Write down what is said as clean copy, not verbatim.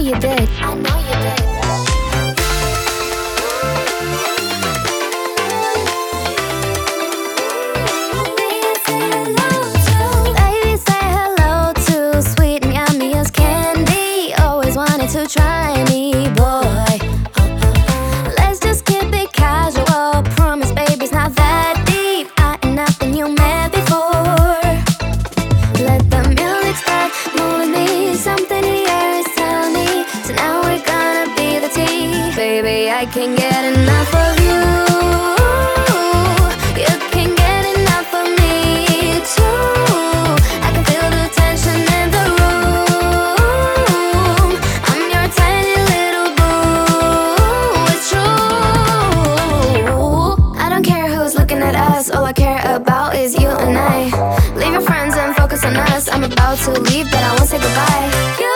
you did. I know you did. Baby, say hello to sweet and yummy as candy. Always wanted to try me, boy. Let's just keep it casual. Promise, baby, it's not that deep. I ain't nothing you met before. Let the music start moving me. Something in the air is telling me. So now we're gonna be the team. Baby, I can't get enough of you. You can't get enough of me too. I can feel the tension in the room. I'm your tiny little boo. It's true. I don't care who's looking at us. All I care about is you and I. Leave your friends and focus on us. I'm about to leave, but I won't say goodbye.